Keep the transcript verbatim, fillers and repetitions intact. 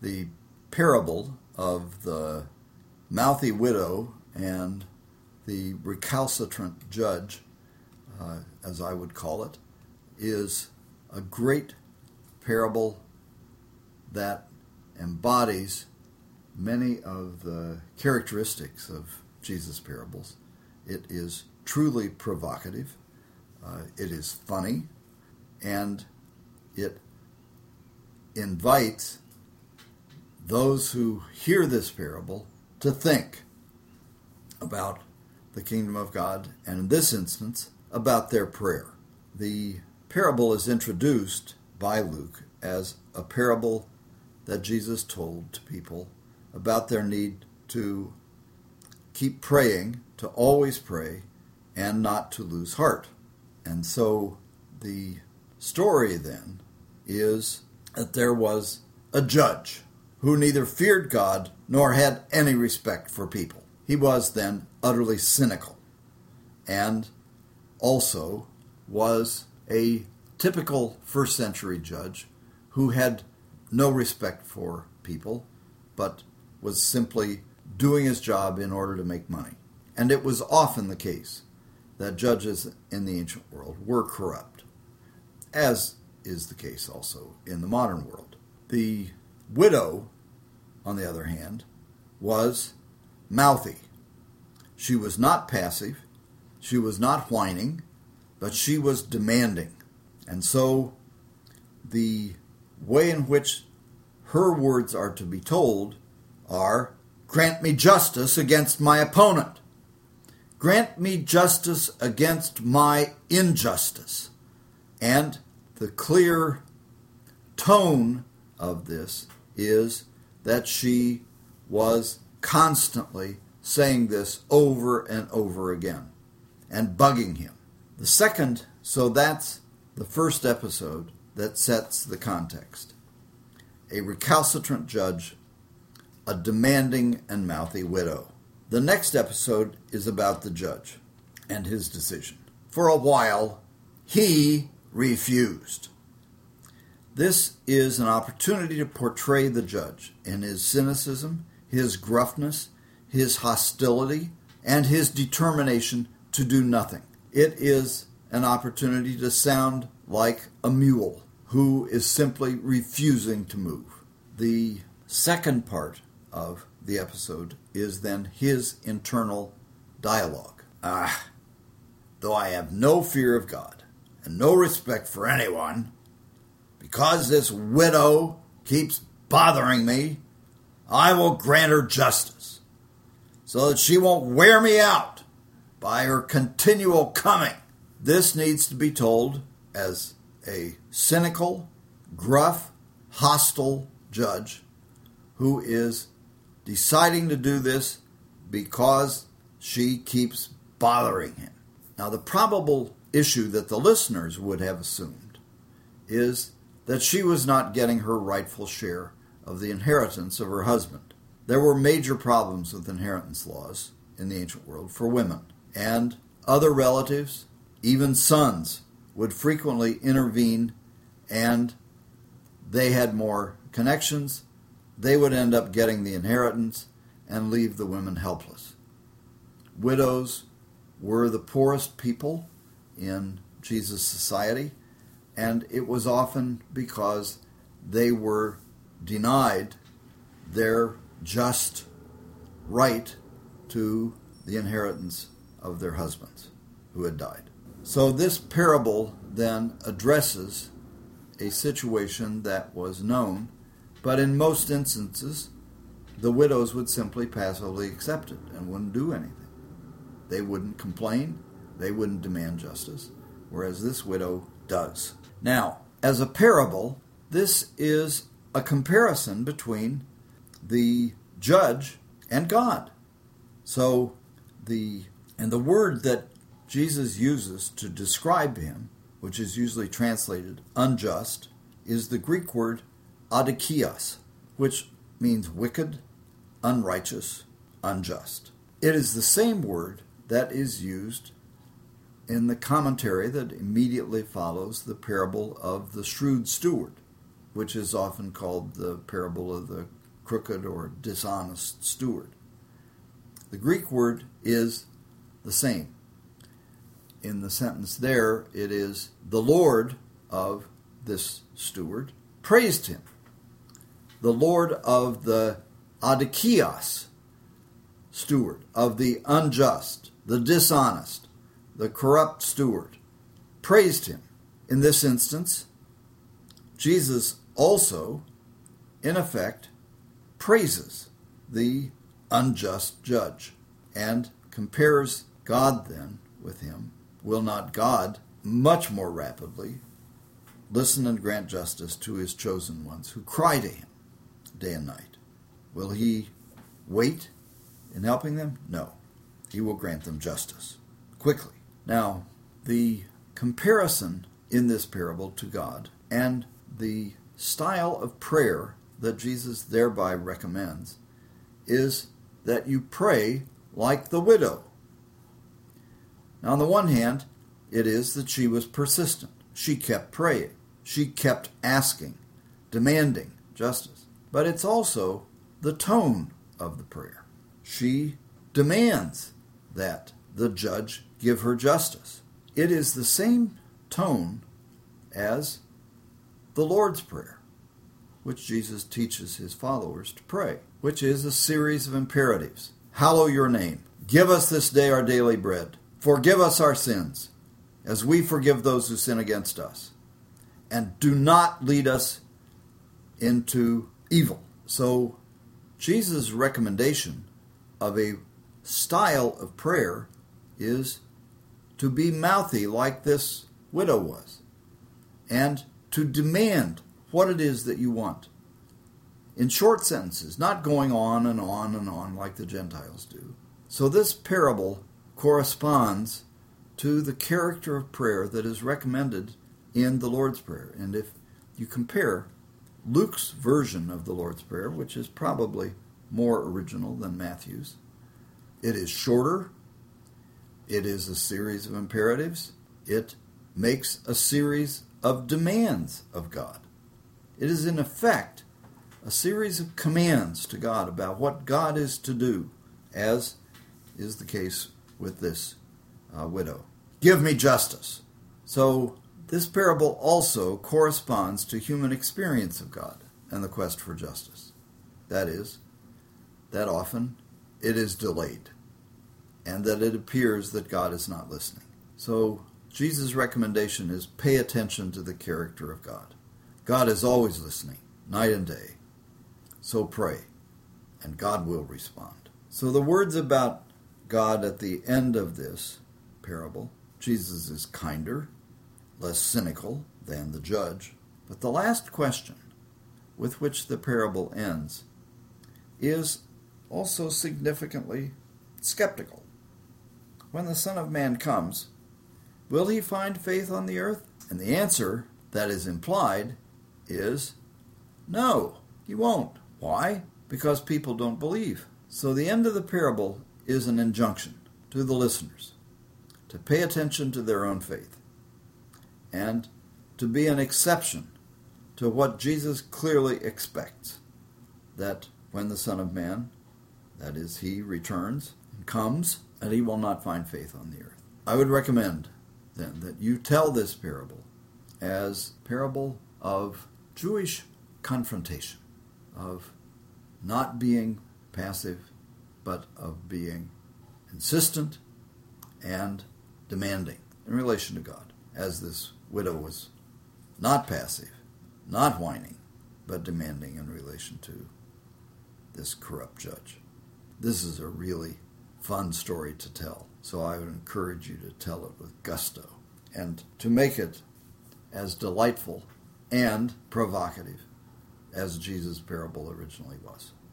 the parable of the mouthy widow and the recalcitrant judge, uh, as I would call it, is a great parable that embodies many of the characteristics of Jesus' parables. It is truly provocative, uh, it is funny, and it invites those who hear this parable to think about the kingdom of God, and in this instance, about their prayer. The parable is introduced by Luke as a parable that Jesus told to people about their need to keep praying, to always pray, and not to lose heart. And so the story then is that there was a judge who neither feared God nor had any respect for people. He was then utterly cynical, and also was a typical first century judge who had no respect for people, but was simply doing his job in order to make money. And it was often the case that judges in the ancient world were corrupt, as is the case also in the modern world. The widow, on the other hand, was mouthy. She was not passive, she was not whining, but she was demanding. And so the way in which her words are to be told are, grant me justice against my opponent. Grant me justice against my injustice. And the clear tone of this is that she was constantly saying this over and over again and bugging him. The second, so that's the first episode that sets the context. A recalcitrant judge, a demanding and mouthy widow. The next episode is about the judge and his decision. For a while, he refused. This is an opportunity to portray the judge in his cynicism, his gruffness, his hostility, and his determination to do nothing. It is an opportunity to sound like a mule who is simply refusing to move. The second part of the episode is then his internal dialogue. Ah, though I have no fear of God and no respect for anyone, because this widow keeps bothering me, I will grant her justice, so that she won't wear me out by her continual coming. This needs to be told as a cynical, gruff, hostile judge who is deciding to do this because she keeps bothering him. Now, the probable issue that the listeners would have assumed is that she was not getting her rightful share of the inheritance of her husband. There were major problems with inheritance laws in the ancient world for women, and other relatives, even sons, would frequently intervene, and they had more connections. They would end up getting the inheritance and leave the women helpless. Widows were the poorest people in Jesus' society, and it was often because they were denied their just right to the inheritance of their husbands who had died. So this parable then addresses a situation that was known, but in most instances, the widows would simply passively accept it and wouldn't do anything. They wouldn't complain, they wouldn't demand justice, whereas this widow does. Now, as a parable, this is a comparison between the judge and God. So the and the word that Jesus uses to describe him, which is usually translated unjust, is the Greek word adikios, which means wicked, unrighteous, unjust. It is the same word that is used in the commentary that immediately follows the parable of the shrewd steward. which is often called the parable of the crooked or dishonest steward. The Greek word is the same. In the sentence there, it is the Lord of this steward praised him. The Lord of the adikios steward, of the unjust, the dishonest, the corrupt steward, praised him. In this instance, Jesus also, in effect, praises the unjust judge and compares God then with him. Will not God much more rapidly listen and grant justice to his chosen ones who cry to him day and night? Will he wait in helping them? No. He will grant them justice quickly. Now, the comparison in this parable to God and the style of prayer that Jesus thereby recommends is that you pray like the widow. Now, on the one hand, it is that she was persistent. She kept praying. She kept asking, demanding justice. But it's also the tone of the prayer. She demands that the judge give her justice. It is the same tone as the Lord's Prayer, which Jesus teaches his followers to pray, which is a series of imperatives. Hallow your name. Give us this day our daily bread. Forgive us our sins, as we forgive those who sin against us. And do not lead us into evil. So, Jesus' recommendation of a style of prayer is to be mouthy like this widow was, and to demand what it is that you want. In short sentences, not going on and on and on like the Gentiles do. So this parable corresponds to the character of prayer that is recommended in the Lord's Prayer. And if you compare Luke's version of the Lord's Prayer, which is probably more original than Matthew's, it is shorter, it is a series of imperatives, it makes a series of demands of God. It is in effect a series of commands to God about what God is to do, as is the case with this uh, widow. Give me justice. So this parable also corresponds to human experience of God and the quest for justice. That is, that often it is delayed, and that it appears that God is not listening. So Jesus' recommendation is pay attention to the character of God. God is always listening, night and day. So pray, and God will respond. So the words about God at the end of this parable, Jesus is kinder, less cynical than the judge. But the last question with which the parable ends is also significantly skeptical. When the Son of Man comes, will he find faith on the earth? And the answer that is implied is no, he won't. Why? Because people don't believe. So the end of the parable is an injunction to the listeners to pay attention to their own faith and to be an exception to what Jesus clearly expects, that when the Son of Man, that is, he returns and comes, and he will not find faith on the earth. I would recommend, then, that you tell this parable as a parable of Jewish confrontation, of not being passive, but of being insistent and demanding in relation to God, as this widow was not passive, not whining, but demanding in relation to this corrupt judge. This is a really fun story to tell, so I would encourage you to tell it with gusto and to make it as delightful and provocative as Jesus' parable originally was.